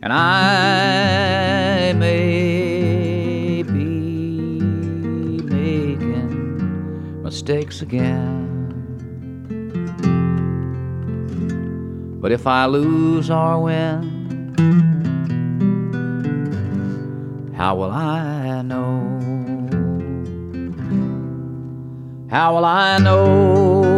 and I may be making mistakes again. But if I lose or win, how will I know? How will I know